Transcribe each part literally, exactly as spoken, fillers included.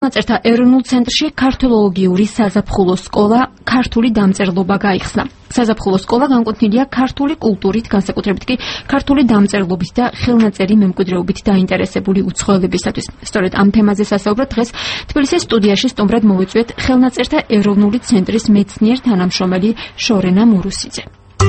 ხელნაწერთა ეროვნულ ცენტრში ქართოლოგიური საზაფხულო სკოლა ქართული დამწერლობა გაიხსნა. საზაფხულო სკოლა განკუთვნილია ქართული კულტურით, განსაკუთრებით კი ქართული დამწერლობით და ხელნაწერი მემკვიდრეობით დაინტერესებული უცხოელებისათვის. სწორედ ამ თემაზე სასაუბრად დღეს თბილისის სტუდიაში სტუმრად მოვიწვიეთ ხელნაწერთა ეროვნული ცენტრის მეცნიერ თანამშრომელი შორენა მურუსიძე.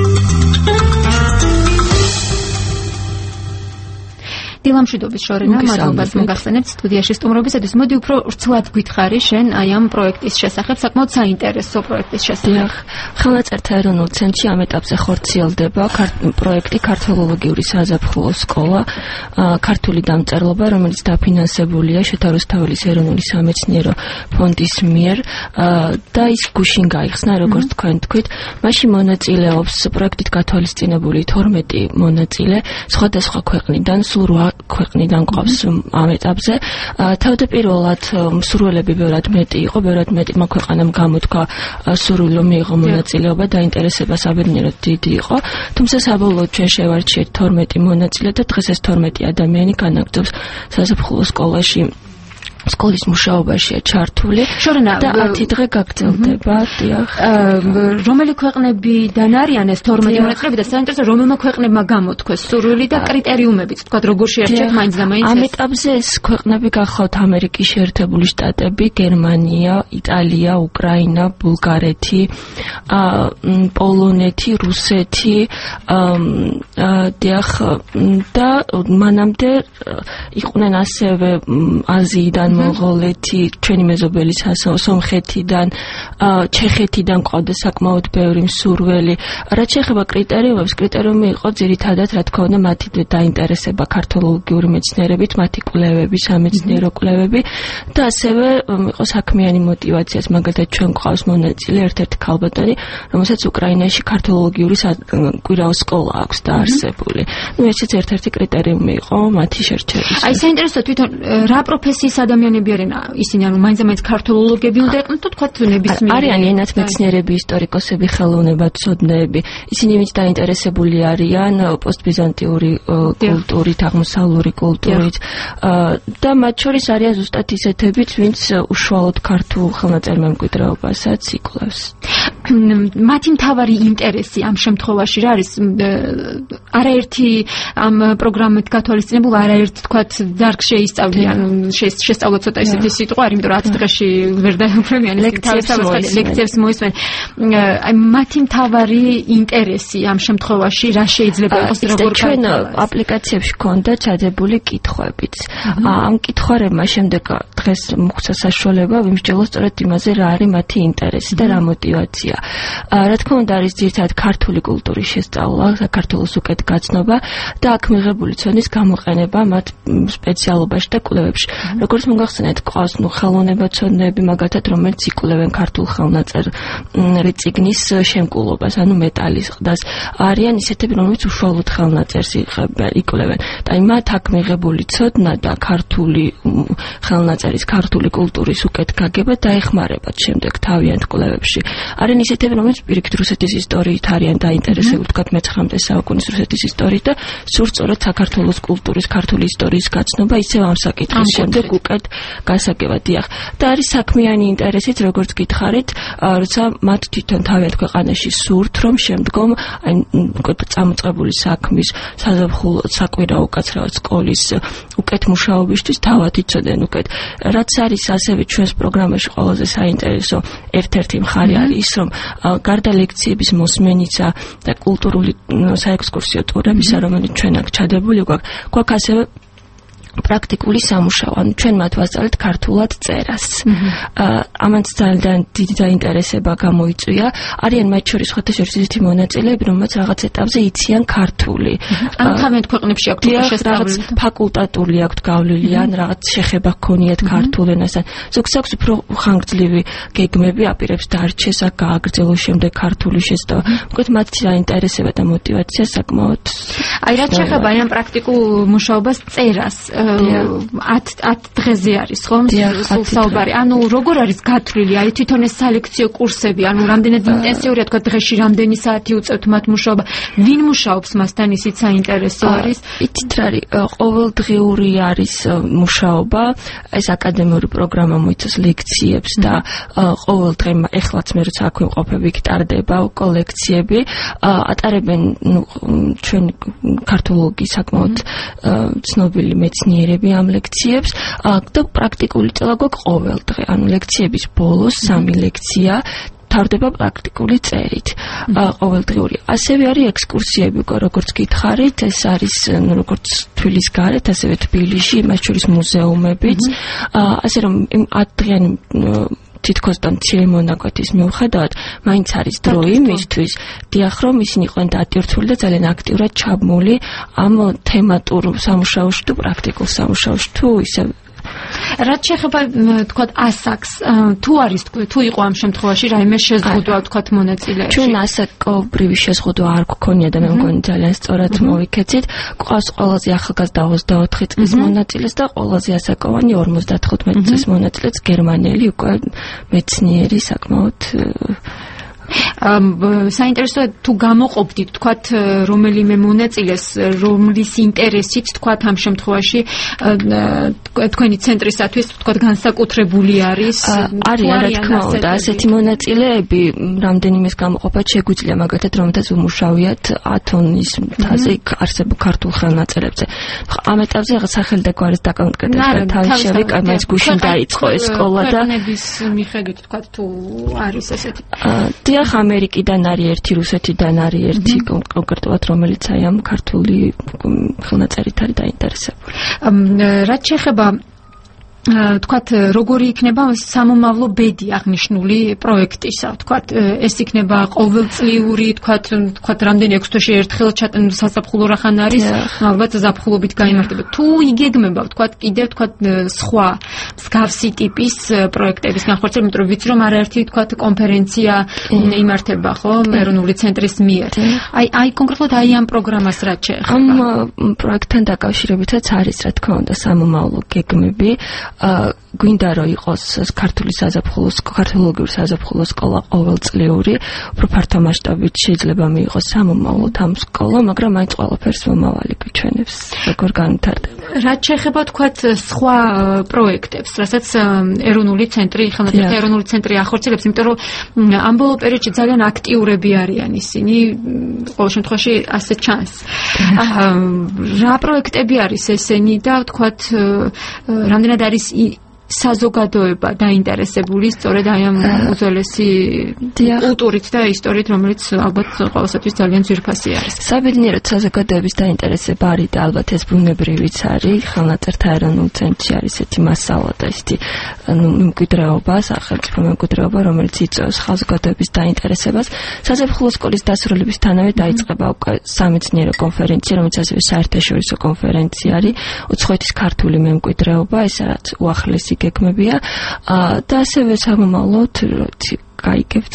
დილამშვიდობის შორენა, მადლობას მოგახსენებთ სტუდიაში სტუმრობისათვის. მოდი უფრო რცლად გითხარი შენ აი ამ პროექტის შესახებ, საკმაოდ საინტერესო პროექტის შესახებ. ხელნაწერთა ეროვნულ ცენტრში ამ ეტაპზე ხორციელდება პროექტი ქართოლოგიური საზაფხულო სკოლა, ქართული დამწერლობა, რომელიც დაფინანსებულია შოთა რუსთაველის ეროვნული სამეცნიერო ფონდის მიერ და ის გუშინ გაიხსნა, როგორც თქვენ თქვით. მასში მონაწილეობს პროექტით გათვალისწინებული თორმეტი მონაწილე სხვადასხვა ქვეყნიდან, სულ რვა ქვეყნიდან ყავს ამ ეტაპზე. თავდაპირველად მსურველები ბევრად მეტი იყო, ბევრად მეტმა ქვეყანამ გამოთქვა სურვილი, რომ მიიღო მონაწილეობა, დაინტერესება საბედნიეროდ დიდი იყო. თუმცა საბოლოოდ ჩვენ შევარჩიეთ თორმეტი მონაწილე და დღეს ეს თორმეტი ადამიანი განაგრძობს საზაფხულო სკოლაში. სკოლის მუშაობაშია ჩართული და ათი დღე გაგრძელდება. დიახ. რომელი ქვეყნებიდან არიან ეს თორმეტი მონაწილეები და საინტერესო რომელმა ქვეყნებმა გამოთქვეს სურვილი და კრიტერიუმებიც, თქვა როგორ შეერჩეთ მაინც და მაინც. ამ ეტაპზე ეს ქვეყნები გახლავთ ამერიკის შეერთებული შტატები, გერმანია, იტალია, უკრაინა, ბულგარეთი, პოლონეთი, რუსეთი, დიახ და მანამდე იყვნენ ასევე აზიიდან მონღოლეთი, ჩვენი მეზობელი სომხეთიდან, ჩეხეთიდან ყავდა საკმაოდ ბევრი მსურველი. რაც შეეხება კრიტერიუმებს, კრიტერიუმი იყო ძირითადად, რა თქმა უნდა, მათი დაინტერესება ქართოლოგიური მეცნიერებით, მათი კვლევები, სამეცნიერო კვლევები და ასევე იყო საქმიანი მოტივაციაც, მაგალითად ჩვენ გვყავს მონაწილე ერთ-ერთი ქალბატონი, რომელსაც უკრაინაში ქართოლოგიური კვირაო სკოლა აქვს დაარსებული. ნუ ესეც ერთ-ერთი კრიტერიუმი იყო მათი შერჩევის. აი საინტერესო თვითონ რა პროფესიის ადამიანები არიან ისინი, ანუ მაინც მაინც ქართოლოგები უნდა იყვნენ თუ თქვა ნებისმიერი. არიან ენათმეცნიერები, ისტორიკოსები, ხელოვნებაცოდნეები. ისინი იმით დაინტერესებული არიან პოსტბიზანტიური კულტურით, აღმოსავლური კულტურით და მათ შორის არიან ზუსტად ისეთებიც, ვინც უშუალოდ ქართულ ხელნაწერ მემკვიდრეობასაც იკვლევს. მათი მთავარი ინტერესი ამ შემთხვევაში რა არის? არაერთი ამ პროგრამით გათვალისწინებულ არაერთი თქვათ დარგს შეისწავლიან, შესწავლოთ ცოტა ისეთი სიტყვა არის, იმიტომ რომ ათი დღეში ვერ დაეუფლებიან ლექციებს მოისმენ. აი მათი მთავარი ინტერესი ამ შემთხვევაში რა შეიძლება იყოს, როგორ ჩვენ აპლიკაციებში ქონდა ჩადებული კითხვებიც. ამ კითხვარებმა შემდეგ დღეს მოხდა საშუალება ვიმსჯელოს სწორედ იმაზე, რა არის მათი ინტერესი და რა მოტივაცია. რა თქმა უნდა არის ძირითადად ქართული კულტურის შესწავლა, საქართველოს უკეთ გაცნობა და აქ მიღებული ცოდნის გამოყენება მათ სპეციალობაში და კვლევებში. როგორც მოგახსენეთ, ყავს ნუ ხელოვნებაცოდნეები, მაგალითად, რომელიც იკვლევენ ქართულ ხელნაწერი წიგნის შემკულობას, ანუ მეტალის ყდას. არიან ისეთები, რომლებიც უშუალოდ ხელნაწერს იკვლევენ. და აი მათ აქ მიღებული ცოდნა და ქართული ხელნაწერის, ქართული კულტურის უკეთ გაგება დაეხმარებათ შემდეგ თავიანთ კვლევებში. არიან ისეთები, რომლებიც პირიქით რუსეთის ისტორიით არიან დაინტერესებული, თქვათ მეცხრამეტე საუკუნის რუსეთის ისტორიით და სურთ სწორედ საქართველოს კულტურის, ქართული ისტორიის გაცნობა, ისევ ამ საკითხის შემდეგ უკეთ გასაგება. დიახ. და არის საქმიანი ინტერესით, როგორც გითხარით, როცა მათ თვითონ თავიანთ ქვეყანაში სურთ, რომ შემდგომ აი წამოწყებული საქმის, საზაფხულო, საკვირაო უკაცრავად სკოლის უკეთ მუშაობისთვის თავად იცოდნენ უკეთ. რაც არის ასევე ჩვენს პროგრამაში ყველაზე საინტერესო ერთ-ერთი მხარე არის ის, რომ გარდა ლექციების მოსმენისა და კულტურული საექსკურსიო ტურებისა, რომელიც ჩვენ აქ ჩადებული გვაქვს, გვაქვს ასევე პრაქტიკული სამუშაო. ანუ ჩვენ მათ ვასწავლეთ ქართულად წერას. ამან ძალიან დიდი დაინტერესება გამოიწვია. არიან მათ შორის სხვათა შორის ისეთი მონაწილეები, რომელსაც რაღაც ეტაპზე იციან ქართული. ანუ თავიანთ ქვეყნებში აქვთ რაღაც ფაკულტატური აქვთ გავლილი, ან რაღაც შეხება ჰქონიათ ქართულ ენასთან. ზოგს აქვს უფრო ხანგრძლივი გეგმები, აპირებს დარჩეს, აქ გააგრძელოს შემდეგ ქართული შესწავლა. მოკლედ მათი დაინტერესება და მოტივაცია საკმაოდ. აი რაც შეეხება ამ პრაქტიკულ მუშაობას წერას, ათ დღეზე არის ხომ სულ საუბარი. ანუ როგორ არის გათვლილი? აი თვითონ ეს სალექციო კურსები, ანუ რამდენად ინტენსიურია თქვა დღეში რამდენი საათი უწევთ მათ მუშაობა? ვინ მუშაობს მასთან, ისიც საინტერესო არის. იცით რა არის, ყოველდღიური არის მუშაობა, ეს აკადემიური პროგრამა მოიცავს ლექციებს და ყოველ დღე ეხლაც მე როცა აქ ვიმყოფები, იქ ტარდება კოლექციები, ატარებენ ჩვენ ქართოლოგიის საკმაოდ ცნობილი მეცნიერები ამ ლექციებს და პრაქტიკული წელა გვაქვს ყოველ დღე, ანუ ლექციების ბოლოს სამი ლექცია თავდება პრაქტიკული წერით ყოველდღიური. ასევე არის ექსკურსიები, როგორც გითხარით, ეს არის როგორც თბილის გარეთ, ასევე თბილისში, მათ შორის მუზეუმებიც, ასე რომ ათდღიანი თითქოს და მცირე მონაკვეთის მიუხედავად, მაინც არის დრო იმისთვის, დიახ, რომ ისინი იყვნენ დატვირთული და ძალიან აქტიურად ჩაბმული ამ თემატურ სამუშაოში თუ პრაქტიკულ სამუშაოში თუ ისე რაც შეეხება თქვა ასაკს, თუ არის თუ იყო ამ შემთხვევაში რაიმე შეზღუდვა თქვა მონაწილეებში? ჩვენ ასაკობრივი შეზღუდვა არ გქონია და მე მგონი ძალიან სწორად მოვიქეცით. გვყავს ყველაზე ახალგაზრდა ოცდაოთხი წლის მონაწილეს და ყველაზე ასაკოვანი ორმოცდათხუთმეტი წლის მონაწილეც გერმანელი უკვე მეცნიერი საკმაოდ საინტერესოა თუ გამოყოფდით თქვათ რომელიმე მონაწილეს რომლის ინტერესით თქვათ ამ შემთხვევაში თქვენი ცენტრისათვის თქვათ განსაკუთრებული არის არის რა თქმა უნდა ასეთი მონაწილეები რამდენიმეს გამოყოფად შეგვიძლია მაგათად რომელთაც უმუშავიათ ათონის მთაზე არსებულ ქართულ ხელნაწერებზე ამ ეტაპზე რაღაც სახელი და გვარის დაკონკრეტება თავის შევიკ მაინც გუშინ დაიწყო ეს სკოლა და ქვეყნების მიხედვით თქვათ თუ არის ესეთი დიახ ამერიკიდან არის ერთი რუსეთიდან არის ერთი კონკრეტულად რომელიც აი ამ ქართული ხელნაწერით არის დაინტერესებული რაც შეეხება თქვათ როგორი იქნება სამომავლო ბედი აღნიშნული პროექტისა თქვათ ეს იქნება ყოველწლიური თქვათ თქვათ რამდენი ექვს თვეში ერთხელ საზაფხულო რახან არის ალბათ ზაფხულობით გაიმართება თუ იგეგმება თქვათ კიდევ თქვათ სხვა მსგავსი ტიპის პროექტების განხორციელება იმიტომ რომ ვიცი რომ არაერთი თქვათ კონფერენცია იმართება ხო ეროვნული ცენტრის მიერ აი აი კონკრეტულად აი ამ პროგრამას რაც შეეხება ამ პროექტთან დაკავშირებითაც არის რა თქმა უნდა სამომავლო გეგმები გვინდა რომ იყოს ქართული საზაფხულო ქართოლოგიური საზაფხულო სკოლა ყოველწლიური, უფრო ფართო მასშტაბით შეიძლება მიიღოს სამომავლოდ ამ სკოლა, მაგრამ მაინც ყველაფერს მომავალი გვიჩვენებს, როგორ განვითარდება. რაც შეეხება თქვათ სხვა პროექტებს, რასაც ეროვნული ცენტრი, ხელნაწერთა ეროვნული ცენტრი ახორციელებს, იმიტომ რომ ამ ბოლო პერიოდში ძალიან აქტიურები არიან ისინი, ყოველ შემთხვევაში ასე ჩანს. რა პროექტები არის ესენი და თქვათ რამდენად არის საზოგადოება დაინტერესებული სწორედ აი ამ უძველესი კულტურით და ისტორიით, რომელიც ალბათ ყოველსათვის ძალიან ძვირფასი არის. საბედნიეროდ საზოგადოების დაინტერესება არის და ალბათ ეს ბუნებრივიც არის. ხელნაწერთა ეროვნულ ცენტრში არის ესეთი მასალა და ესეთი მემკვიდრეობა, სახელმწიფო მემკვიდრეობა, რომელიც იწვევს საზოგადოების დაინტერესებას. საზაფხულო სკოლის დასრულებისთანავე დაიწყება უკვე სამეცნიერო კონფერენცია, რომელიც ასევე საერთაშორისო კონფერენცია არის. უცხოეთის ქართული მემკვიდრეობა, ეს რაც უახლესი გეგმებია და ასევე სამომავლოდ გაიგებთ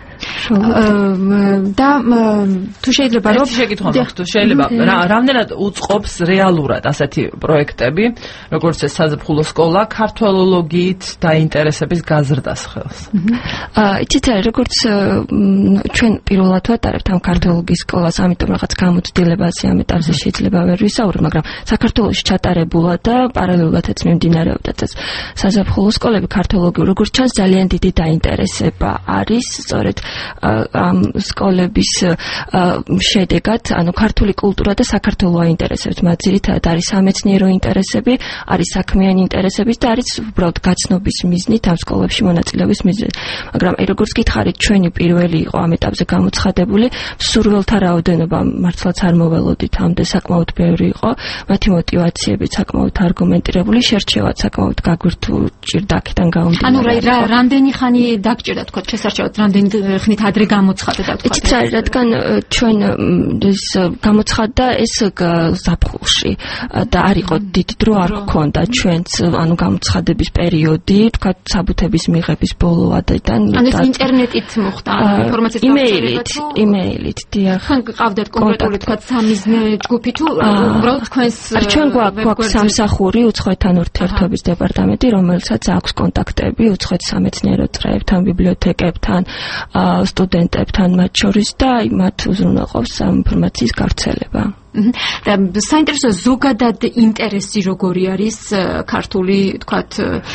და თუ შეიძლება რომ შეგითხო თუ შეიძლება რამდენად უწყობს რეალურად ასეთი პროექტები როგორც ეს საზაფხულო სკოლა ქართველოლოგიით დაინტერესების გაზრდას ხელს იცით როგორც ჩვენ პირველად ვატარებთ ამ ქართველოლოგიის სკოლას ამიტომ რაღაც გამოცდილებაზე ამ ეტაპზე შეიძლება ვერ ვისაუბროთ მაგრამ საქართველოში ჩატარებულა და პარალელურადაც მიმდინარეობდა ეს საზაფხულო სკოლები ქართველოლოგიურ როგორც ჩანს ძალიან დიდი დაინტერესება არის სწორედ ამ სკოლების შედეგად, ანუ ქართული კულტურა და საქართველო აინტერესებს მათ ძირითადად არის სამეცნიერო ინტერესები, არის საქმიანი ინტერესები და არის უბრალოდ გაცნობის მიზნით ამ სკოლებში მონაწილეობის მიზნით. მაგრამ აი როგორც გითხარით, ჩვენი პირველი იყო ამ ეტაპზე გამოცხადებული, მსურველთა რაოდენობა მართლაც არ მოველოდით, ამდე საკმაოდ ბევრი იყო, მათი мотиваციები საკმაოდ არგუმენტირებული, შერჩევაც საკმაოდ გაგვირთულ ჭირდა აქედან გამომდინარე. ანუ რა რამდენი ხანი დაგჭირდა თქვა შესარჩევად, რამდენი ხნით ადრე გამოცხადდა თქვა. იცით რა, რადგან ჩვენ ეს გამოცხადდა ეს ზაფხულში და არ იყო დიდი დრო არ გქონდა ჩვენც ანუ გამოცხადების პერიოდი, თქვა საბუთების მიღების ბოლო ადრიდან. ანუ ეს ინტერნეტით მოხდა ინფორმაციის გავრცელება თუ იმეილით, დიახ. ხან გყავდათ კონკრეტული თქვა სამიზნე ჯგუფი თუ უბრალოდ თქვენს ჩვენ გვაქვს სამსახური უცხოეთთან ურთიერთობის დეპარტამენტი, რომელსაც აქვს კონტაქტები უცხოეთ სამეცნიერო წრეებთან, ბიბლიოთეკებთან, სტუდენტებთან მათ შორის და მათ უზრუნველყოფს ინფორმაციის გავრცელება. და საინტერესო ზოგადად ინტერესი როგორი არის ქართული თქვათ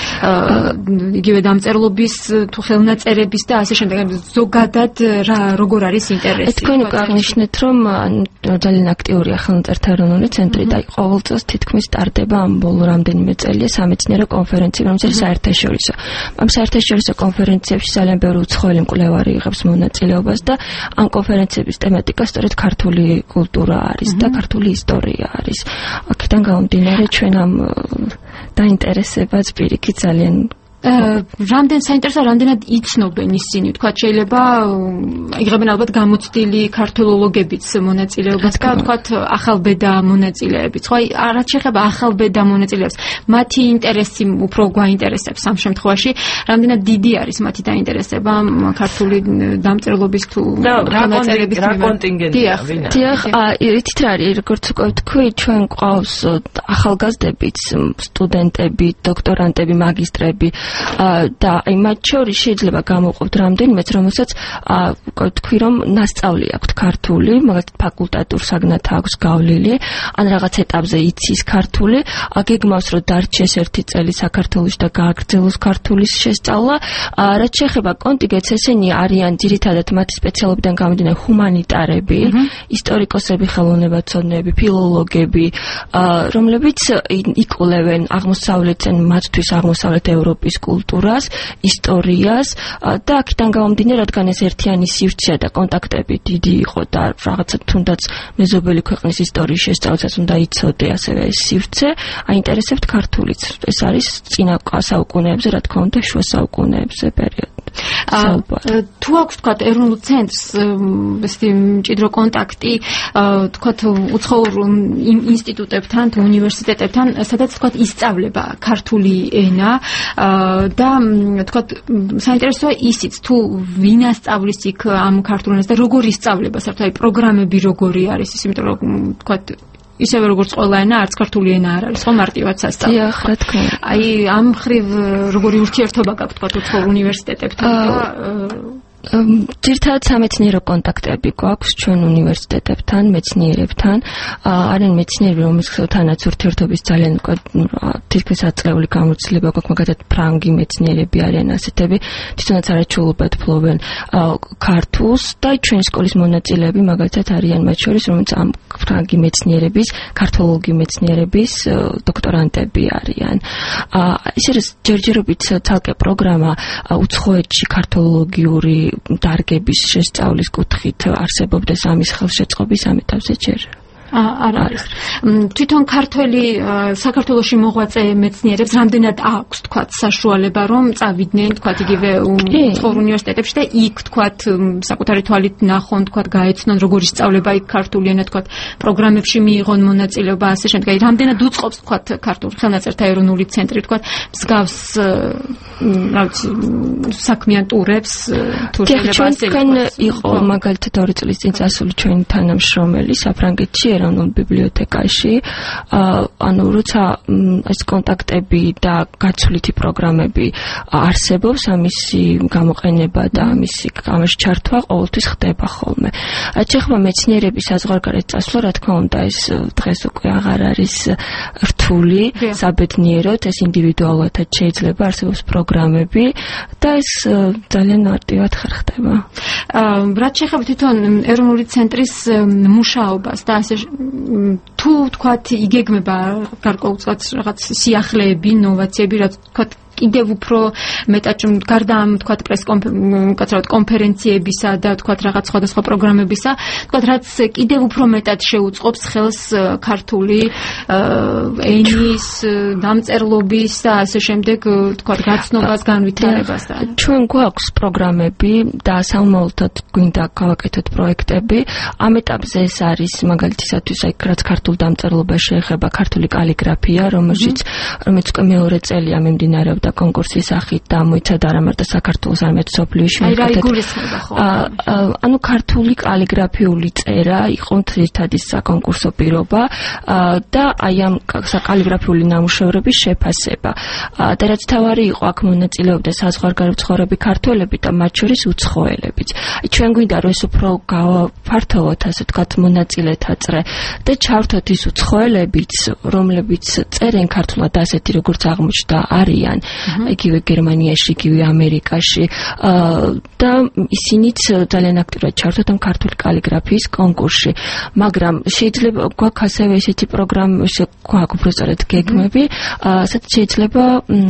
იგივე დამწერლობის თუ ხელნაწერების და ასე შემდეგ ზოგადად რა როგორ არის ინტერესი? თქვენ აღნიშნეთ რომ ძალიან აქტიურია ხელნაწერთა ეროვნული ცენტრი და ყოველ წელს თითქმის სტარტდება ამ ბოლო რამდენიმე წელია სამეცნიერო კონფერენცია, რომელიც საერთაშორისო. ამ საერთაშორისო კონფერენციებში ძალიან ბევრი უცხოელი მკვლევარი იღებს მონაწილეობას და ამ კონფერენციების თემატიკა სწორედ ქართული კულტურა არის და ქართული ისტორია არის. აქედან გამომდინარე ჩვენ ამ დაინტერესებას პირიქით ძალიან რამდენ საინტერესო რამდენად იცნობენ ისინი თქვა შეიძლება იღებენ ალბათ გამოცდილი ქართოლოგებიც მონაწილეობას და თქვა ახალბედა მონაწილეებიც ხო რაც შეეხება ახალბედა მონაწილეებს მათი ინტერესი უფრო გვაინტერესებს ამ შემთხვევაში რამდენად დიდი არის მათი დაინტერესება ქართული დამწერლობის თუ მონაწილეების რა კონტინგენტია დიახ იცით რა არის როგორც უკვე თქვი ჩვენ გვყავს ახალგაზრდებიც სტუდენტები დოქტორანტები მაგისტრები და აი მათ შორის შეიძლება გამოვყოთ რამდენიმეც რომელსაც თქვი რომ ნასწავლი აქვს ქართული მაგალითად ფაკულტატურ საგნად აქვს გავლილი ან რაღაც ეტაპზე იცის ქართული გეგმავს რომ დარჩეს ერთი წელი საქართველოში და გააგრძელოს ქართულის შესწავლა რაც შეეხება კონტინგენტს ესენი არიან ძირითადად მათი სპეციალობიდან გამომდინარე ჰუმანიტარები ისტორიკოსები ხელოვნებაცოდნეები ფილოლოგები რომლებიც იკვლევენ აღმოსავლეთთან მათთვის აღმოსავლეთ ევროპის კულტურას, ისტორიას და აქედან გამომდინარე, რადგან ეს ერთიანი სივრცეა და კონტაქტები დიდი იყო და რაღაცა თუნდაც მეზობელი ქვეყნის ისტორიის შესწავლასაც უნდა იცოდე ასევე ეს სივრცე, აინტერესებთ ქართულიც. ეს არის წინა საუკუნეებზე, რა თქმა უნდა, შუა საუკუნეებზე პერიოდი. თუ აქვს თქვა ეროვნულ ცენტრს ესეთი მჭიდრო კონტაქტი თქვა უცხოურ ინსტიტუტებთან თუ უნივერსიტეტებთან სადაც თქვა ისწავლება ქართული ენა და თქვა საინტერესოა ისიც თუ ვინ ასწავლის იქ ამ ქართულ ენას და როგორ ისწავლება საერთოდ აი პროგრამები როგორი არის ის იმიტომ რომ თქვა ისევე როგორც ყველა ენა არც ქართული ენა არ არის ხო მარტივად სასწავლო. დიახ, რა თქმა უნდა. აი ამ ხრივ როგორი ურთიერთობა გაქვთ თქვა უცხოურ უნივერსიტეტებთან და ძირითადად სამეცნიერო კონტაქტები გვაქვს ჩვენ უნივერსიტეტებთან, მეცნიერებთან. არიან მეცნიერები, რომელთანაც ურთიერთობის ძალიან თითქმის აწეული გამოცდილება გვაქვს, მაგალითად ფრანგი მეცნიერები არიან ასეთები, თვითონაც არაჩვეულებად ფლობენ ქართულს და ჩვენი სკოლის მონაწილეები მაგალითად არიან მათ შორის, რომელიც ამ ფრანგი მეცნიერების, ქართოლოგი მეცნიერების დოქტორანტები არიან. ისე რომ ჯერჯერობით ცალკე პროგრამა უცხოეთში ქართოლოგიური დარგების შესწავლის კუთხით არსებობდეს ამის ხელშეწყობის ამ ეტაპზე ჯერ არ არის. თვითონ ქართველი საქართველოში მოღვაწე მეცნიერებს რამდენად აქვს თქვა საშუალება რომ წავიდნენ თქვა იგივე უცხოურ უნივერსიტეტებში და იქ თქვა საკუთარი თვალით ნახონ თქვა გაეცნონ როგორი სწავლება იქ ქართული ენა თქვა პროგრამებში მიიღონ მონაწილეობა ასე შემდეგ. რამდენად უწყობს თქვა ქართულ ხელნაწერთა ეროვნული ცენტრი თქვა მსგავს რა ვიცი საქმიან ტურებს თუ შეიძლება ასე იყო მაგალითად ორი წლის წინ წასული ჩვენი თანამშრომელი საფრანგეთში ეროვნულ ბიბლიოთეკაში ანუ როცა ეს კონტაქტები და გაცვლითი პროგრამები არსებობს ამისი გამოყენება და ამისი ამაში ჩართვა ყოველთვის ხდება ხოლმე. რაც შეეხება მეცნიერების საზღვარგარეთ წასვლა რა თქმა უნდა ეს დღეს უკვე აღარ არის რთული საბედნიეროდ ეს ინდივიდუალურად შეიძლება არსებობს პროგრამები და ეს ძალიან მარტივად ხერხდება. რაც შეეხება თვითონ ეროვნული ცენტრის მუშაობას და ასე თუ თქვათ იგეგმება გარკვეულწილად რაღაც სიახლეები, ინოვაციები, რაც თქვათ კიდევ უფრო მეტად გარდა ამ თქვა პრეს კონფერენციებისა და თქვა რაღაც სხვადასხვა პროგრამებისა, თქვა რაც კიდევ უფრო მეტად შეუწყობს ხელს ქართული ენის დამწერლობის და ასე შემდეგ თქვა გაცნობას, განვითარებას და ჩვენ გვაქვს პროგრამები და საომავლოდ გვინდა გავაკეთოთ პროექტები. ამ ეტაპზე ეს არის მაგალითისათვის აი რაც ქართულ დამწერლობას შეეხება ქართული კალიგრაფია, რომელშიც რომელიც უკვე მეორე წელია მიმდინარეობდა კონკურსის სახით და მოიცადა არა მარტო საქართველოს, არამედ სოფლიოში. აი რა იგულისხმება ხო? ანუ ქართული კალიგრაფიული წერა იყო ერთადი საკონკურსო პირობა და აი ამ კალიგრაფიული ნამუშევრების შეფასება. და რაც თავარი იყო, აქ მონაწილეობდა საზღვარგარეთ ქართველები და მათ შორის უცხოელებიც. ჩვენ გვინდა რომ ეს უფრო გავაფართოვოთ, ასე ვთქვათ, მონაწილეთა წრე და ჩავთოთ ის უცხოელებიც, რომლებიც წერენ ქართულად, ასეთი როგორც აღმოჩნდა არიან, იგივე გერმანიაში, იგივე ამერიკაში და ისინიც ძალიან აქტიურად ჩავთოთ ამ ქართული კალიგრაფიის კონკურსში. მაგრამ შეიძლება გვაქვს ასევე ესეთი პროგრამა, გვაქვს უბრალოდ გეგმები, სადაც შეიძლება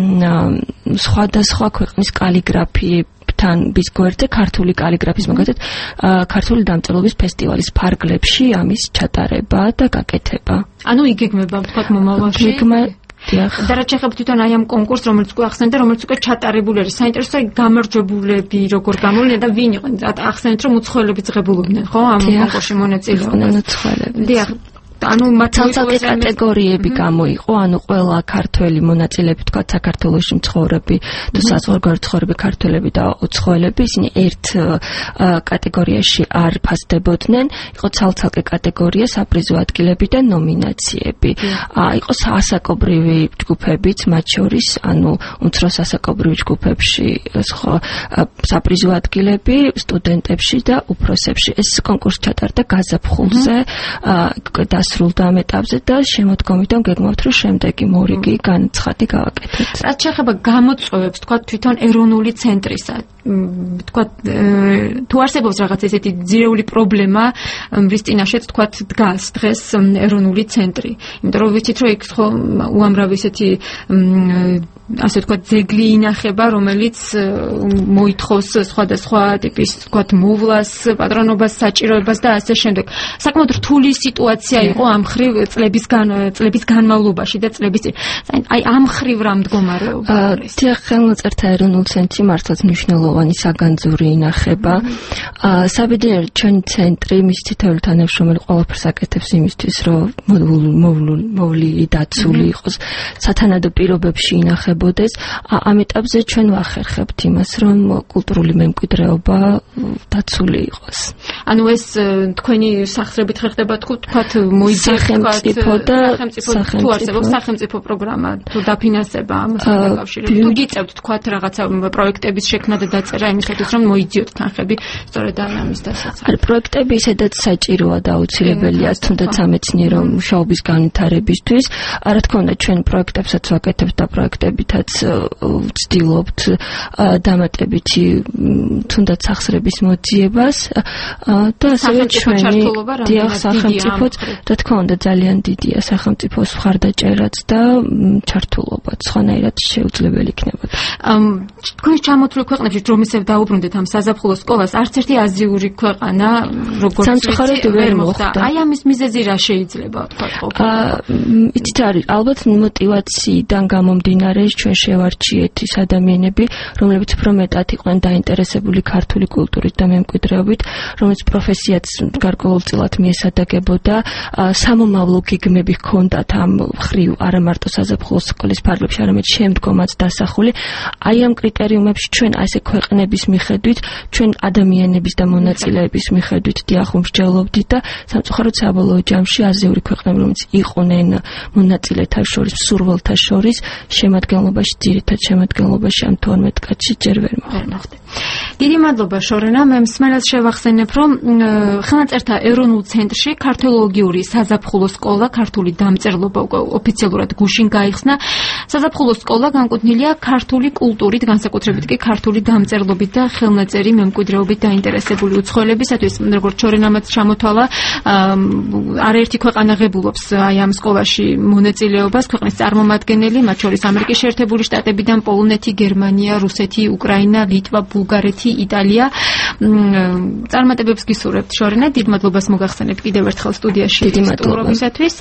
სხვადასხვა ქვეყნის კალიგრაფიებთან ბიზგვერდზე ქართული კალიგრაფიის მაგალითად ქართული დამწერლობის ფესტივალის ფარგლებში ამის ჩატარება და გაკეთება. ანუ იგეგმება ვთქვათ მომავალში. და რაც შეეხება თვითონ აი ამ კონკურსს, რომელიც გვახსენდა, რომელიც უკვე ჩატარებული არის. საინტერესოა გამარჯვებულები როგორ გამოვლინდნენ და ვინ იყვნენ. ახსენეთ რომ უცხოელები ძღებულობდნენ, ხო, ამ კონკურსში მონაწილეობას. დიახ. ანუ მათალცალკე კატეგორიები გამოიყო, ანუ ყველა ქართველი მონაწილეები, თქვა საქართველოში მცხოვრები თუ საზღვარგარეთ მცხოვრები ქართველები და უცხოელები, ისინი ერთ კატეგორიაში არ ფასდებოდნენ, იყო ცალცალკე კატეგორია, საპრიზო ადგილები და ნომინაციები. იყო ასაკობრივი ჯგუფებიც, მათ შორის, ანუ უმცროს ასაკობრივ ჯგუფებში სხვა საპრიზო ადგილები, სტუდენტებში და უფროსებში. ეს კონკურსი ჩატარდა გაზაფხულზე, სრულდა ამ ეტაპზე და შემოდგომიდან გეგმავთ რომ შემდეგი მორიგი განცხადი გავაკეთეთ. რაც შეეხება გამოწვევებს, თქვა თვითონ ეროვნული ცენტრისა, თქვა თუ არსებობს რაღაც ესეთი ძირეული პრობლემა, რის წინაშეც თქვა დგას დღეს ეროვნული ცენტრი. იმიტომ რომ ვიცით რომ იქ ხო უამრავი ესეთი ასე თქვა ძეგლი ინახება, რომელიც მოითხოვს სხვადასხვა ტიპის თქვა მოვლას, პატრონობას, საჭიროებას და ასე შემდეგ. საკმაოდ რთული სიტუაცია იყო ამ ხრივ წლების წლების განმავლობაში და წლების წინ. აი ამ ხრივ რა მდგომარეობა არის? თია ხელნაწერთა ეროვნულ ცენტრი მართლაც მნიშვნელოვანი საგანძური ინახება. საბედნიეროდ ჩვენი ცენტრი მის თითოეული თანამშრომელი ყველაფერს აკეთებს იმისთვის, რომ მოვლილი დაცული იყოს, სათანადო პირობებში ინახება. ამ ეტაპზე ჩვენ ვახერხებთ იმას, რომ კულტურული მემკვიდრეობა დაცული იყოს. ანუ ეს თქვენი სახსრებით ხერხდება თქვათ მოიძახეთ სახელმწიფო და თუ არსებობს სახელმწიფო პროგრამა თუ დაფინანსება ამასთან დაკავშირებით. თუ გიწევთ თქვათ რაღაცა პროექტების შექმნა და დაწერა იმისათვის, რომ მოიძიოთ თანხები სწორედ ამის დასაცავად. არ პროექტები ისედაც საჭიროა და აუცილებელია თუნდაც სამეცნიერო მუშაობის განვითარებისთვის. რა თქმა უნდა, ჩვენ პროექტებსაც ვაკეთებთ და პროექტებით ვცდილობთ დამატებითი თუნდაც სახსრების მოძიებას და ასევე ჩვენი დიახ სახელმწიფოც რა თქმა უნდა ძალიან დიდია სახელმწიფოს მხარდაჭერაც და ჩართულობაც სხვანაირად შეუძლებელი იქნებოდა. თქვენს ჩამოთვლილ ქვეყნებში რომისებ დაუბრუნდეთ ამ საზაფხულო სკოლას, არც ერთი აზიური ქვეყანა როგორც სამწუხაროდ ვერ მოხდა. აი ამის მიზეზი რა შეიძლება თქვა ყოფილიყო? იცით არის ალბათ мотиваციიდან გამომდინარე ჩვენ შევარჩიეთ ის ადამიანები, რომლებიც უფრო მეტად იყვნენ დაინტერესებული ქართული კულტურით და მემკვიდრეობით, რომელიც პროფესიაც გარკვეულწილად მიესადაგებოდა, სამომავლო გეგმები ჰქონდათ ამ ხრივ არა მარტო საზაფხულო სკოლის ფარგლებში, არამედ შემდგომაც დასახული. აი ამ კრიტერიუმებში ჩვენ ასე ქვეყნების მიხედვით, ჩვენ ადამიანების და მონაწილეების მიხედვით დიახუმსჯელობდით და სამწუხაროდ საბოლოო ჯამში აზიური ქვეყნები, რომელიც იყვნენ მონაწილეთა შორის, მსურველთა შორის, შემადგენლობაში, ძირითად შემადგენლობაში ამ თორმეტ კაცში ჯერ ვერ მოხვდა. დიდი მადლობა შორენა, მე მსმენელს შევახსენებ, რომ ხელნაწერთა ეროვნულ ცენტრში ქართველოლოგიური საზაფხულო სკოლა, ქართული დამწერლობა უკვე ოფიციალურად გუშინ გაიხსნა. საზაფხულო სკოლა განკუთვნილია ქართული კულტურით, განსაკუთრებით კი ქართული დამწერლობით და ხელნაწერი მემკვიდრეობით დაინტერესებული უცხოელებისათვის, როგორც შორენამაც ჩამოთვალა, არაერთი ქვეყანა ღებულობს აი ამ სკოლაში მონაწილეობას, ქვეყნის წარმომადგენელი, მათ შორის ამერიკის შეერთებული შტატებიდან პოლონეთი, გერმანია, რუსეთი, უკრაინა, ლიტვა, ბულგარეთი, იტალია. წარმატებებს გისურვებთ შორენა, დიდ მადლობას მოგახსენებთ კიდევ ერთხელ სტუდიაში სტუმრობისათვის.